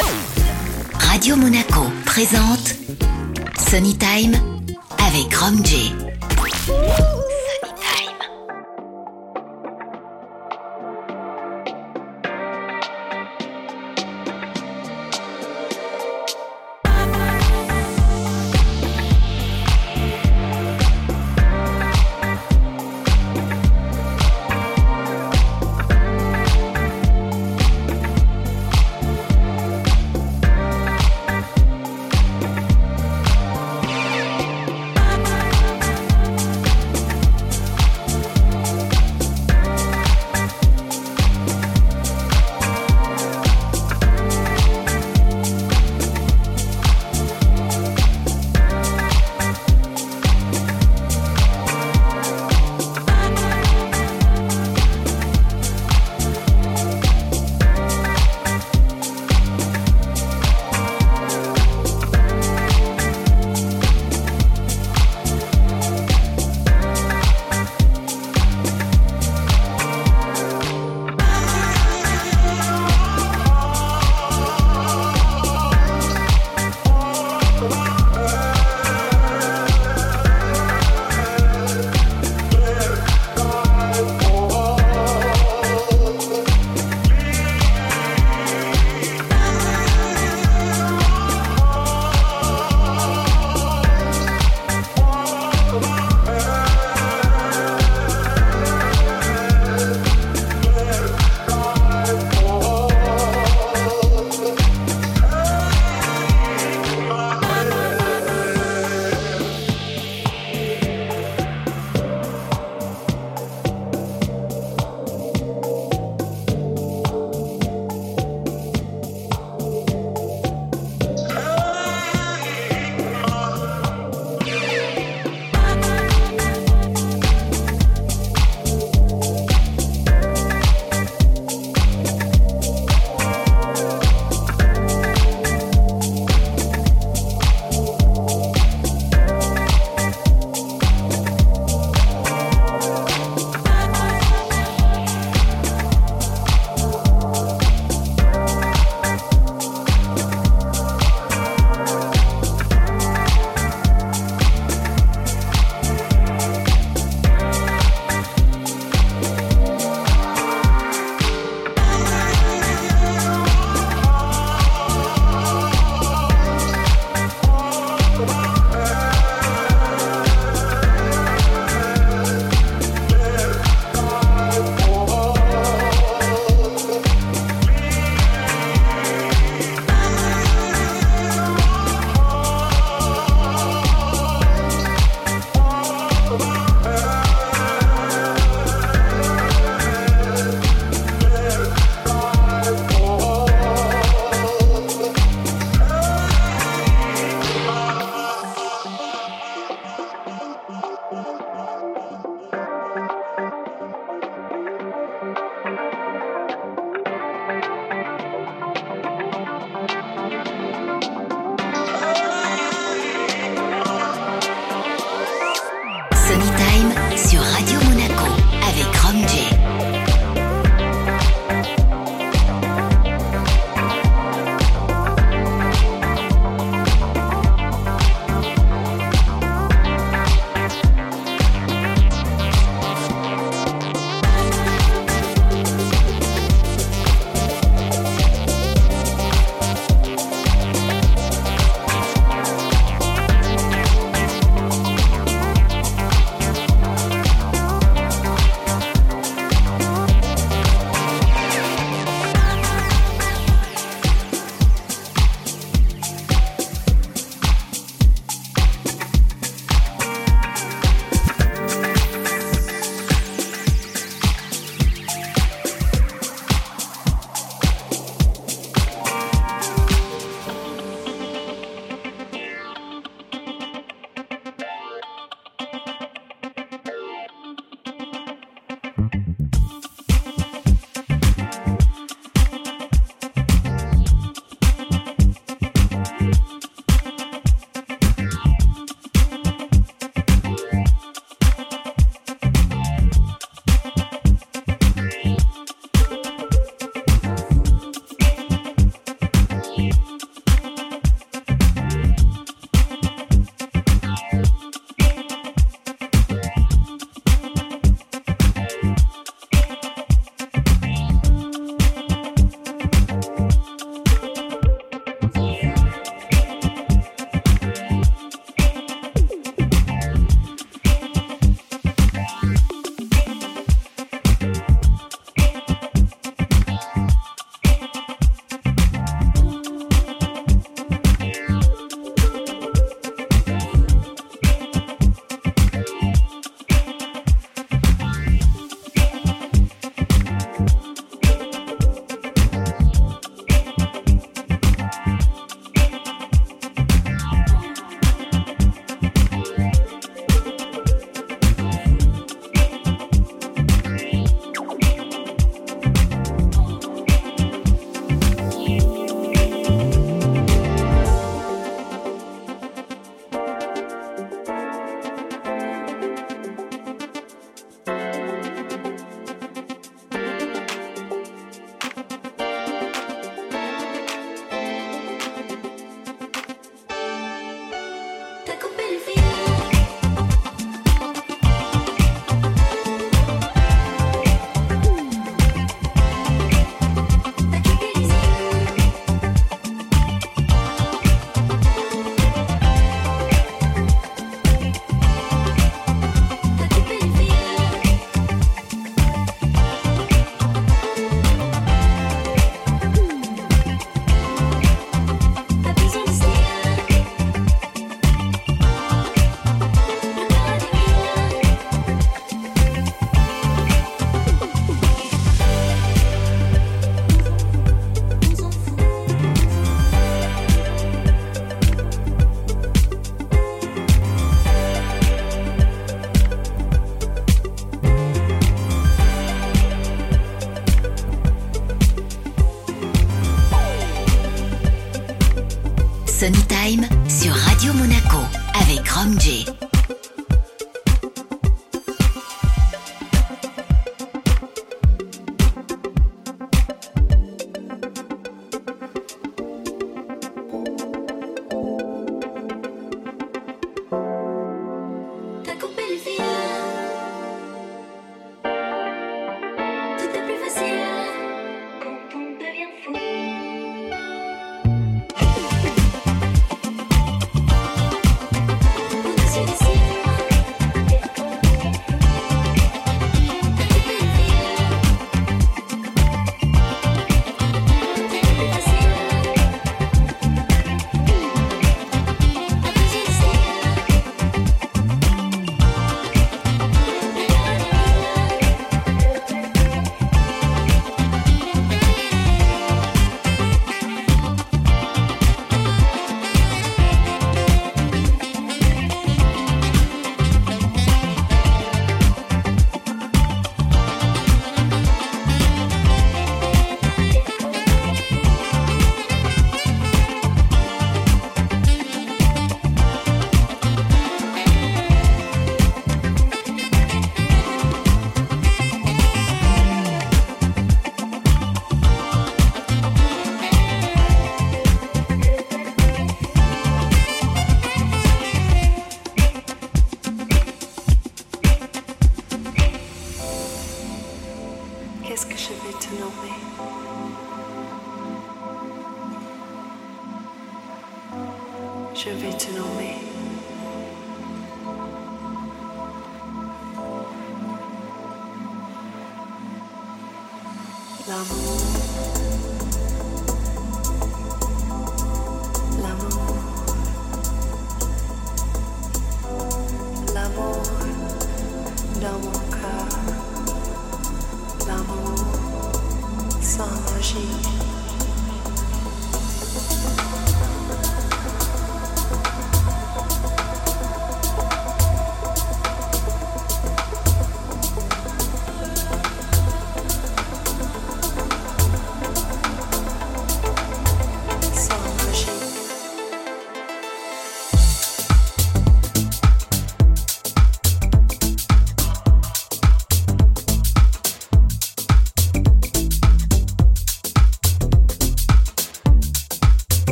Radio Monaco présente Sunny Time avec Rom J. Sunny Time sur Radio Monaco avec Rom J. Je vais te nommer. L'amour. L'amour. L'amour dans mon cœur. L'amour sans magie.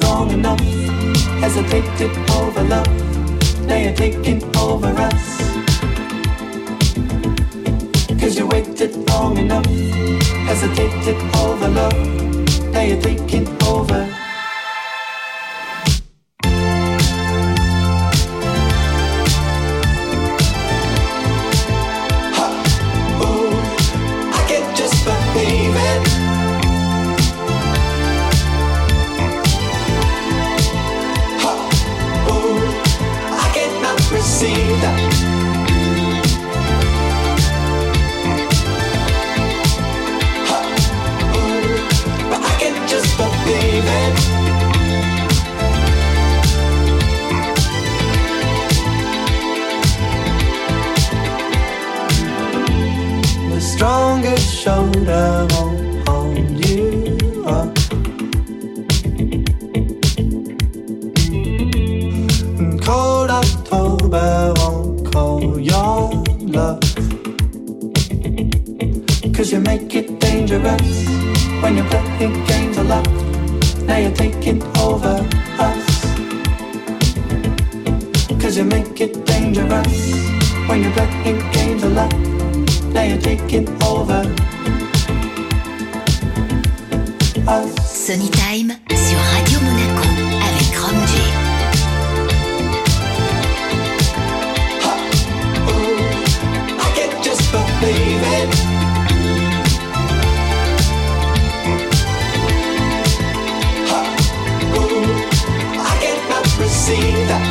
long enough, hesitated over love. Now you're taking over us. 'Cause you waited long enough, hesitated over love. Now you're taking over. Strongest shoulder won't hold you up. And cold October won't call your love. 'Cause you make it dangerous when you're playing games of love. Now you're taking over us. 'Cause you make it dangerous when you're playing games of love. Now you're taking over us. Sunny Time sur Radio Monaco avec Rom J. I can't just believe it. I cannot receive that.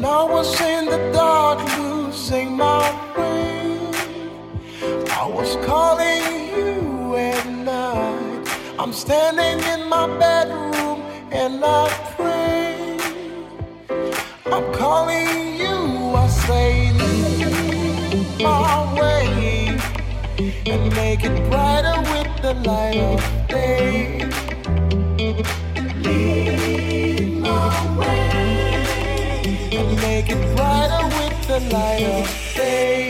When I was in the dark losing my way, I was calling you at night. I'm standing in my bedroom and I pray. I'm calling you, I say lead my way and make it brighter with the light of day. Lead my way and make it brighter with the light of day.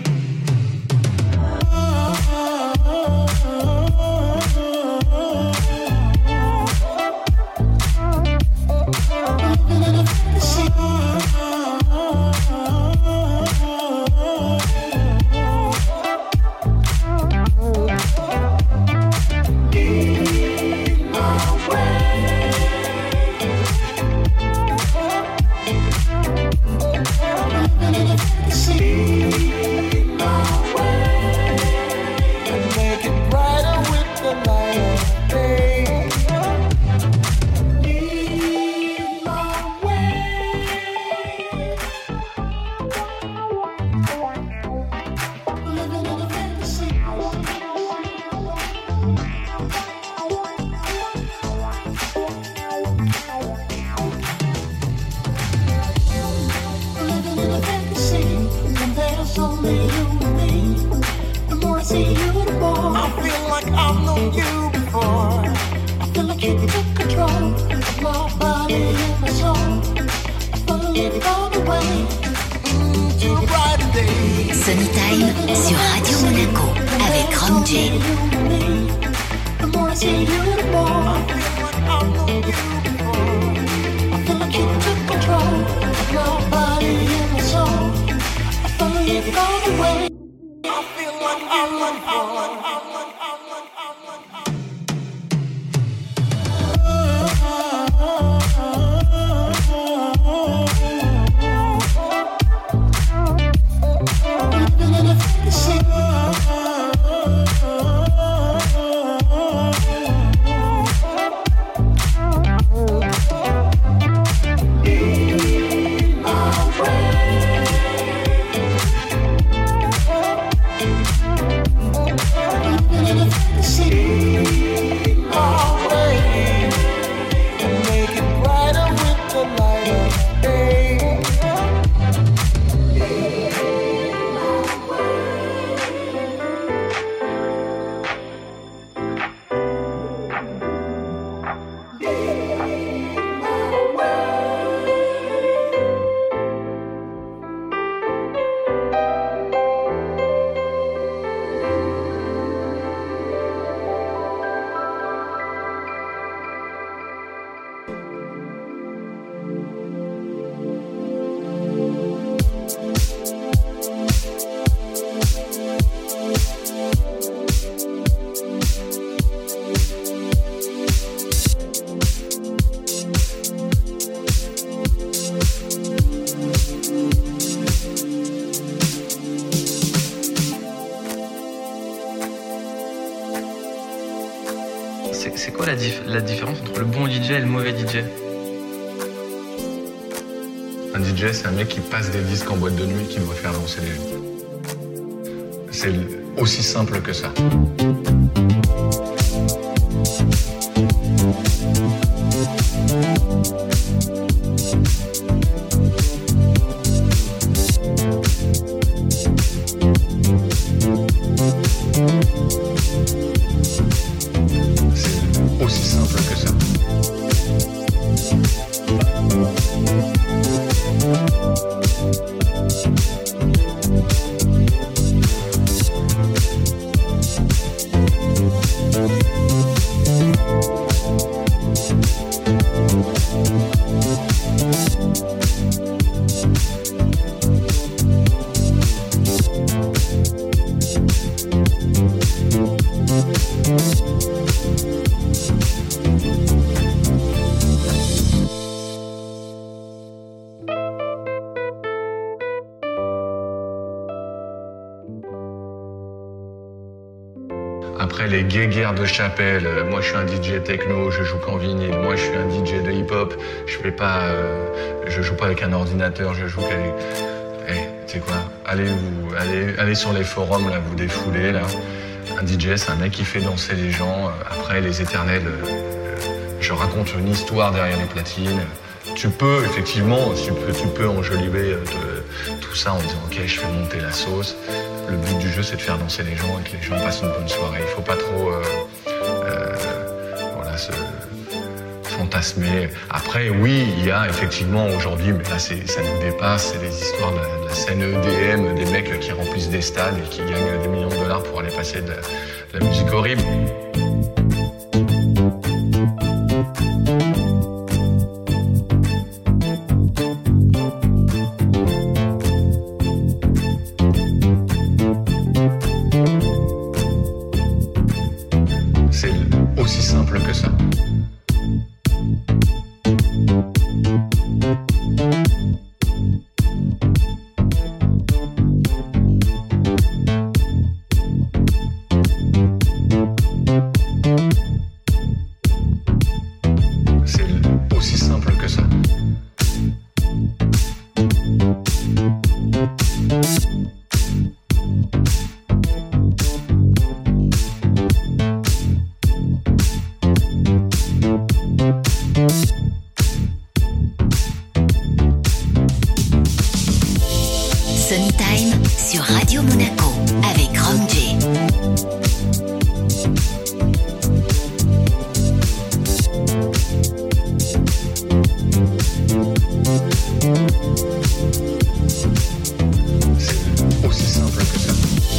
Sunny Time sur Radio Monaco avec Rom J. C'est quoi la différence entre le bon DJ et le mauvais DJ? Un DJ, c'est un mec qui passe des disques en boîte de nuit qui doit faire danser les gens. C'est aussi simple que ça. après les guéguerres de chapelle. Moi, je suis un DJ techno, je joue qu'en vinyle. Moi, je suis un DJ de hip-hop. Je joue pas avec un ordinateur, je joue qu'avec... tu sais quoi, allez sur les forums, là, vous défoulez, là. Un DJ, c'est un mec qui fait danser les gens. Après, les éternels, je raconte une histoire derrière les platines. Tu peux, effectivement, tu peux enjoliver tout ça en disant « Ok, je fais monter la sauce ». Le but du jeu, c'est de faire danser les gens et que les gens passent une bonne soirée. Il faut pas trop se fantasmer. Après, oui, il y a effectivement aujourd'hui, mais là, ça nous dépasse, c'est les histoires de la scène EDM, des mecs qui remplissent des stades et qui gagnent des millions de dollars pour aller passer de la musique horrible. Aussi simple que ça. C'est aussi simple que ça. Sunny Time sur Radio Monaco avec Rom J. C'est aussi simple que ça.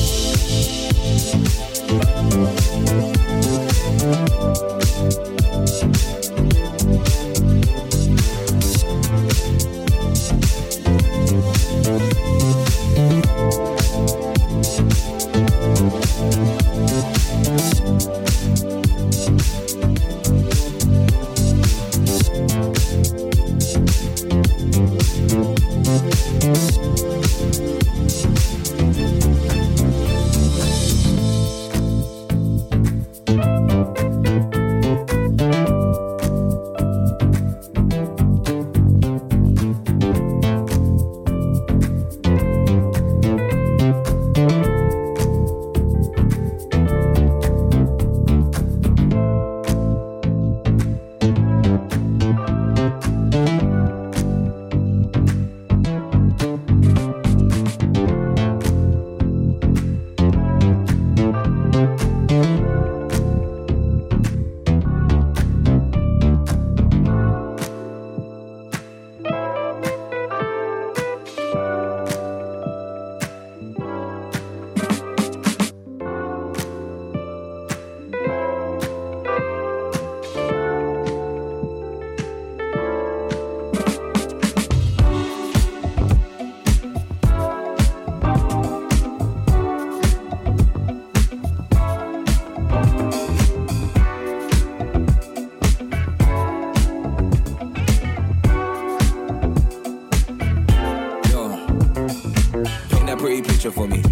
For me,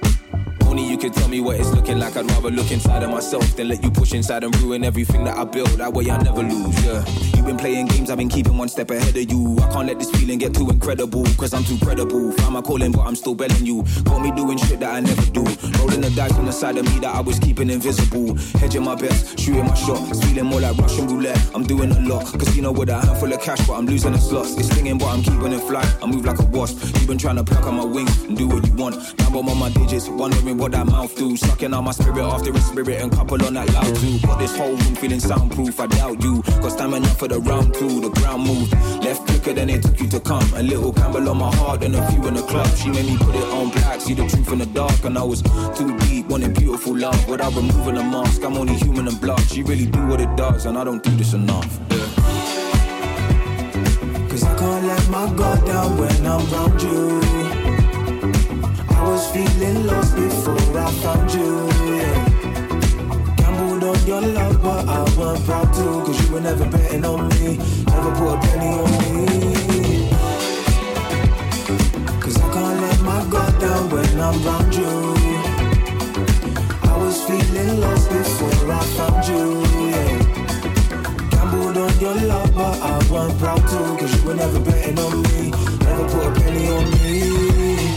only you can tell me what it's looking like. I'd rather look inside of myself than let you push inside and ruin everything that I built. That way I never lose, yeah. You've been playing games, I've been keeping one step ahead of you. I can't let this feeling get too incredible, cause I'm too credible. Found my calling but I'm still belling you. Got me doing shit that I never do. Rolling the dice on the side of me that I was keeping invisible. Hedging my bets, shooting my shot. It's feeling more like Russian roulette. I'm doing a lot, casino with a handful of cash, but I'm losing the slots. It's stinging but I'm keeping it fly. I move like a wasp. You've been trying to pluck on my wings and do what you want. Now I'm on my digits, wondering what that mouth do. Sucking out my spirit after a spirit and couple on that loud too. Got this whole room feeling soundproof, I doubt you. Got stamina for the round two, the ground moved. Left quicker than it took you to come. A little Campbell on my heart and a few in the club. She made me put it on black, see the truth in the dark. And I was too deep, wanting beautiful love. Without removing a mask, I'm only human and blood. She really do what it does and I don't do this enough, yeah. Cause I can't let my guard down when I'm around you. I was feeling lost before I found you, yeah. Gambled on your love but I weren't proud to. Cause you were never betting on me, never put a penny on me. Cause I can't let my guard down when I'm around you. I was feeling lost before cause you were never betting on me. Never put a penny on me.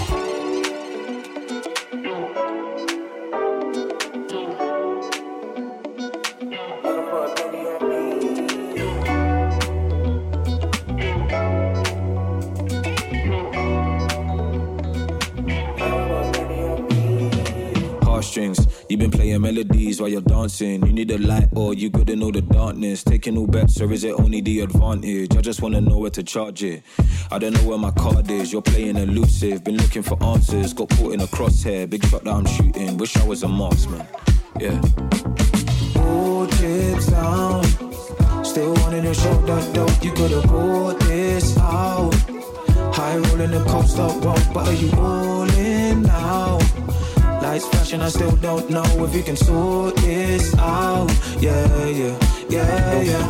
You've been playing melodies while you're dancing. You need a light or you gotta know the darkness. Taking all bets or is it only the advantage? I just wanna know where to charge it. I don't know where my card is. You're playing elusive. Been looking for answers. Got caught in a crosshair. Big shot that I'm shooting. Wish I was a marksman. Yeah. All chips down. Still wanting to show that dope. You could've brought this out. High rolling the coast up rope. But are you all in now? Lights flashing, I still don't know if you can sort this out. Yeah, yeah, yeah, yeah.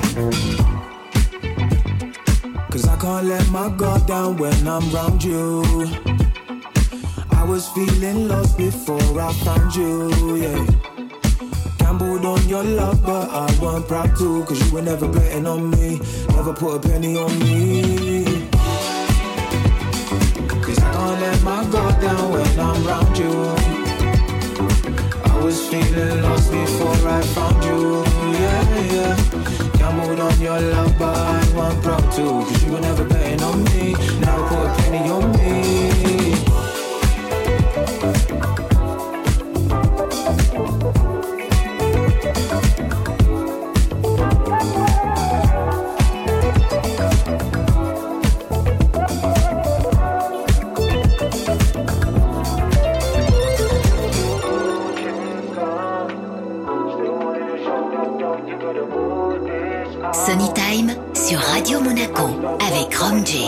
Cause I can't let my guard down when I'm round you. I was feeling lost before I found you, yeah. Gambled on your love, but I weren't proud to. Cause you were never betting on me. Never put a penny on me. Cause I can't let my guard down when I'm round you. I was feeling lost before I found you, yeah, yeah. Gambled on your love, but I wasn't proud to. Cause you were never betting on me. Never put a penny on me. Sunny Time sur Radio Monaco avec Rom J.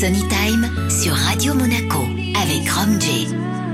Sunny Time sur Radio Monaco avec Rom J.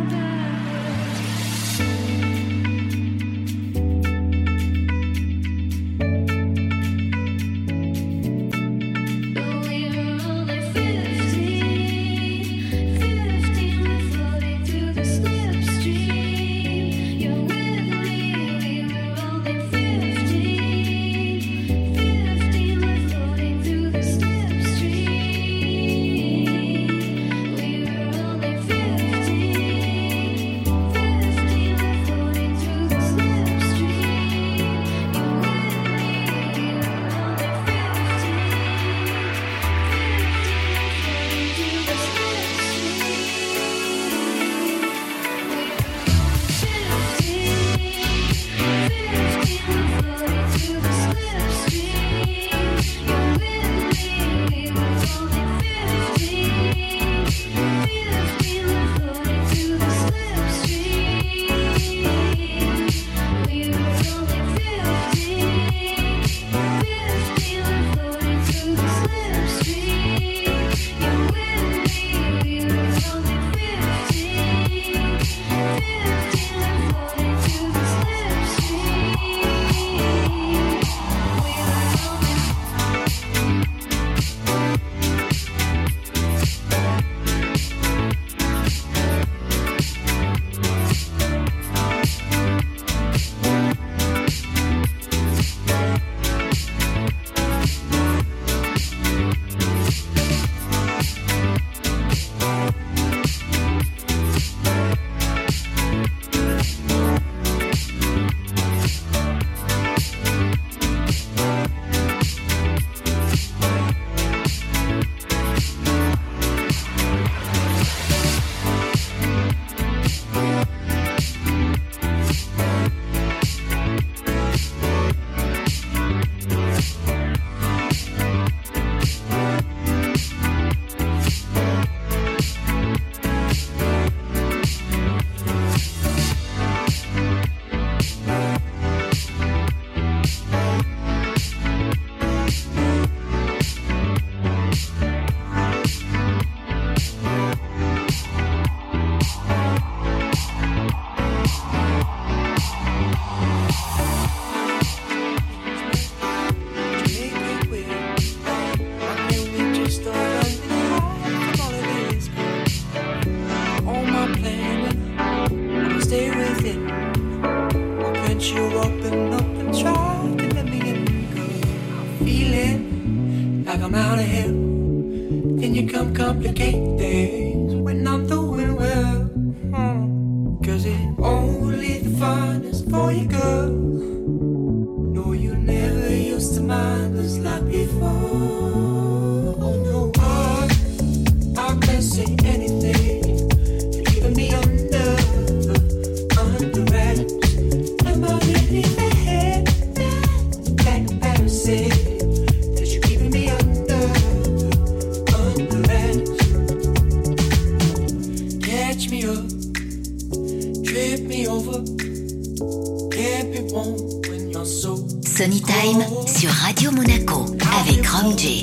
Sunny Time sur Radio Monaco avec Rom J.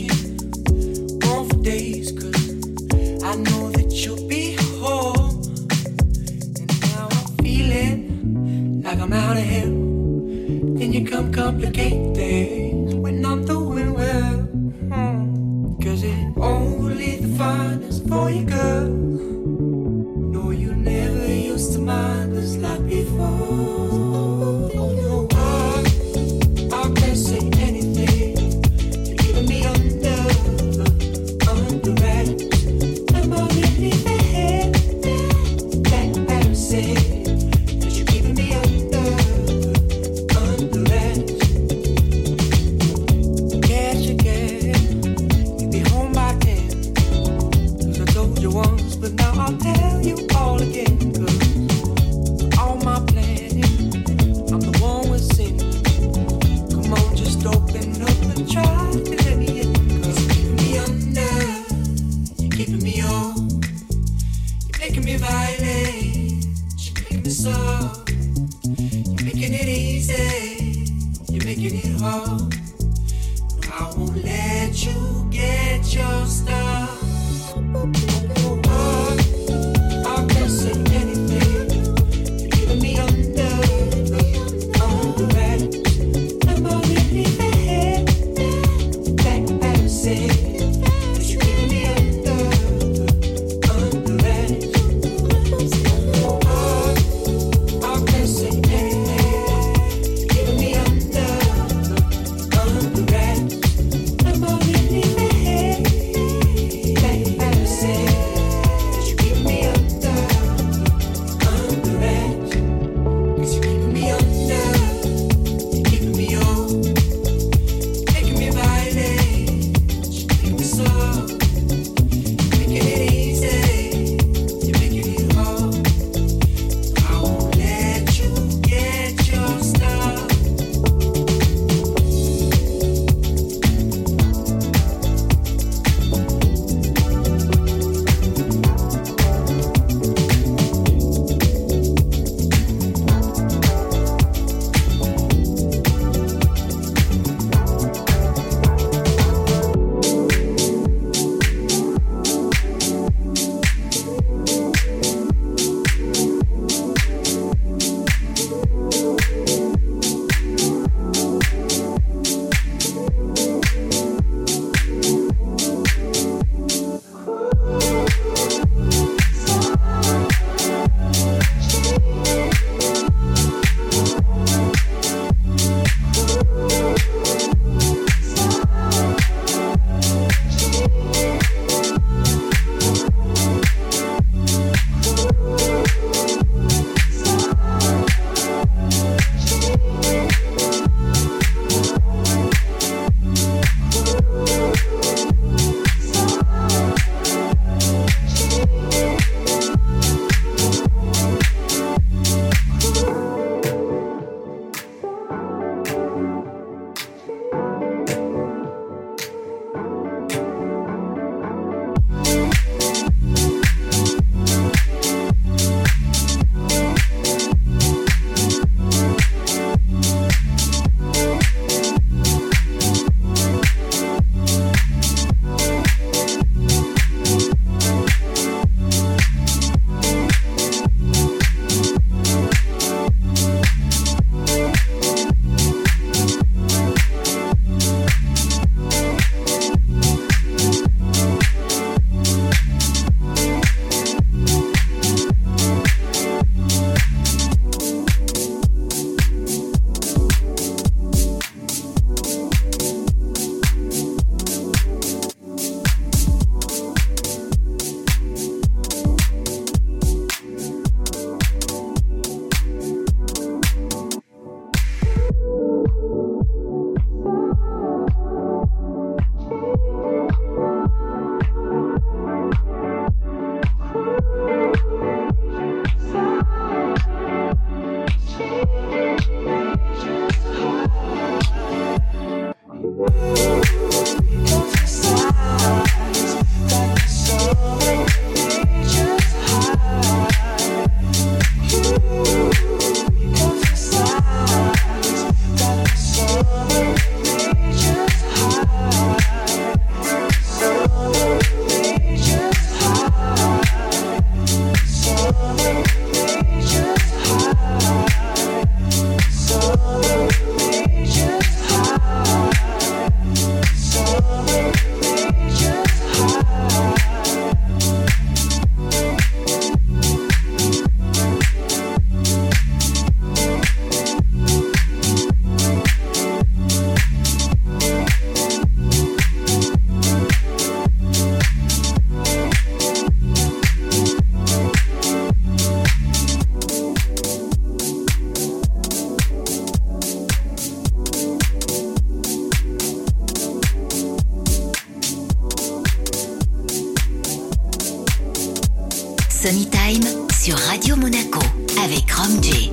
Complicate things when I'm doing well. Cause it only the finest for you, girl. No, you never used to mind us like before. No, I can't say anything. You're keeping me under wraps. I'm already ahead. That embarrassing. I'll tell you all again, 'cause all my planning, I'm the one with sin. Come on, just open up and try to let me in, 'cause you're keeping me under, you're keeping me on, you're making me violent, you're making me soft, you're making it easy, you're making it hard. I won't let you get your stuff. Sunny Time sur Radio Monaco avec Rom J.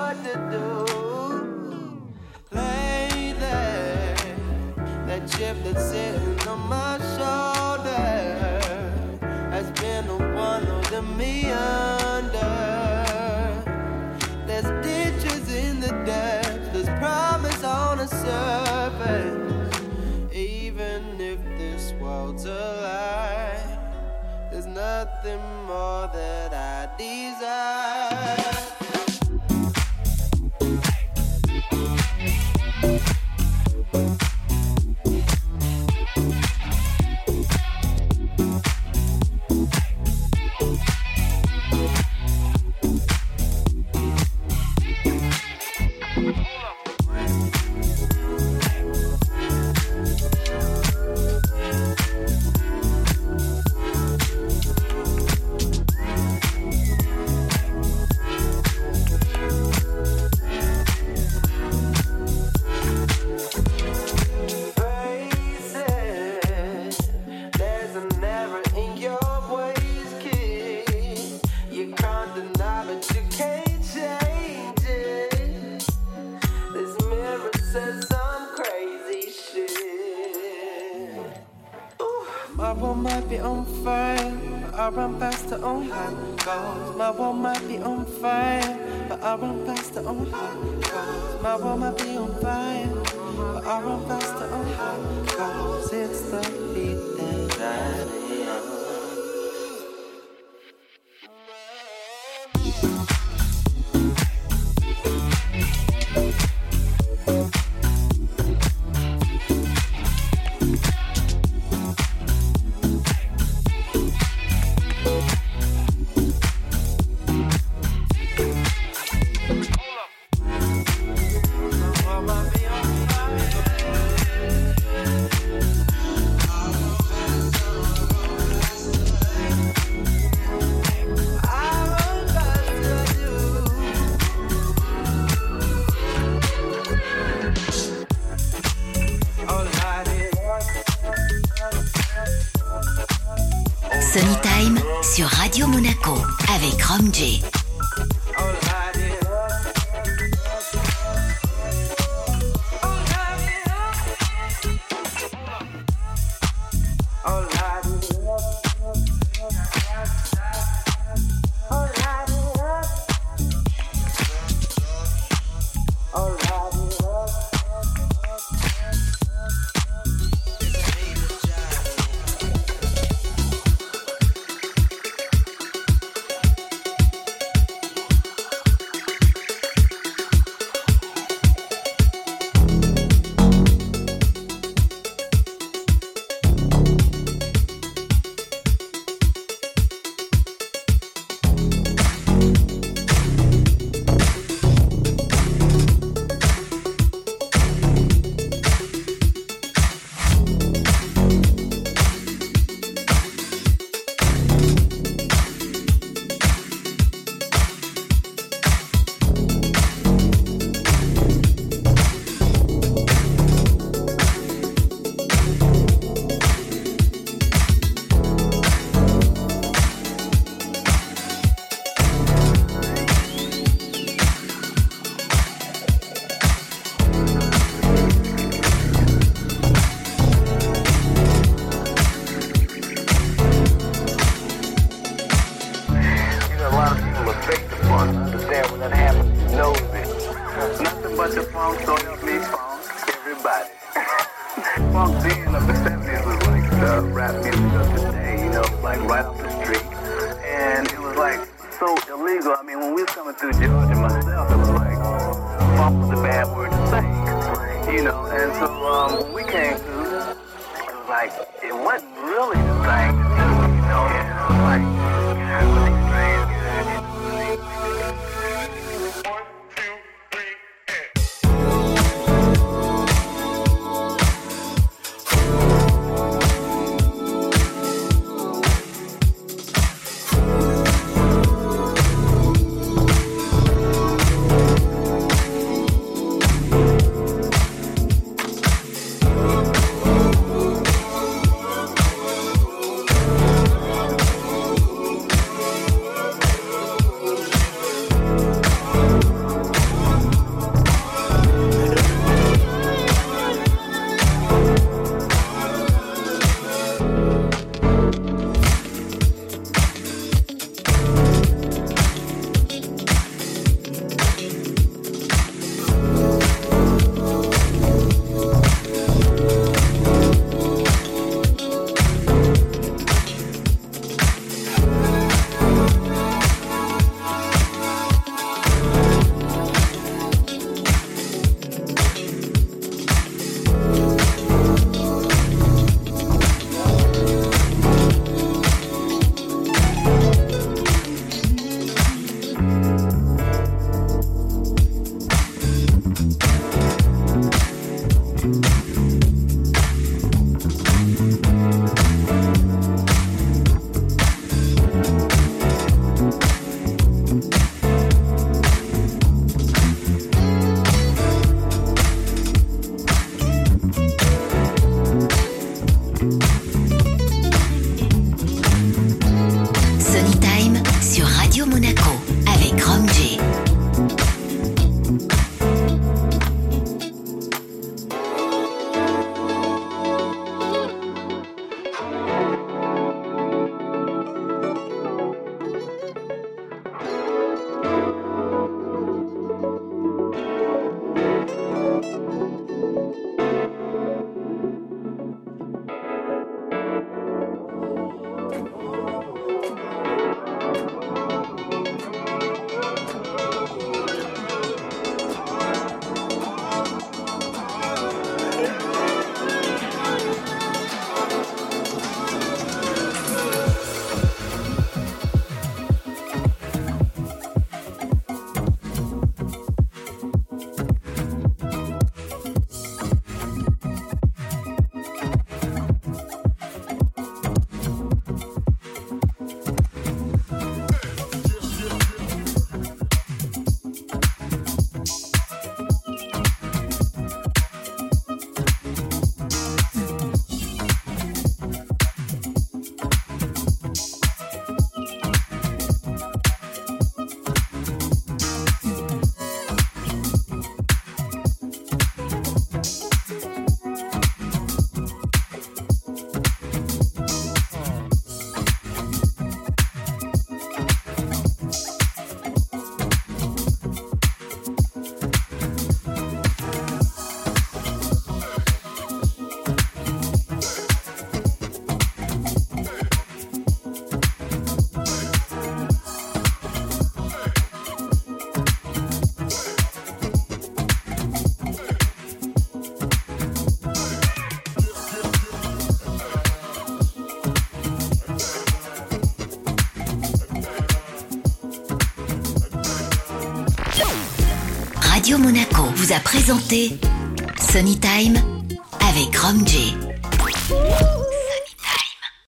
what to do. Lately, that chip that's sitting on my shoulder has been the one holding me under. There's ditches in the depths, there's promise on the surface. Even if this world's a lie, there's nothing more that I desire. Might be on fire, but I run faster on hot goals. My wall might be on fire, but I run faster on hot goals. My wall might be on fire, but I run faster on hot goals. It's the beat that I Sunny Time sur Radio Monaco avec Rom J. Radio Monaco vous a présenté Sunny Time avec Rom J.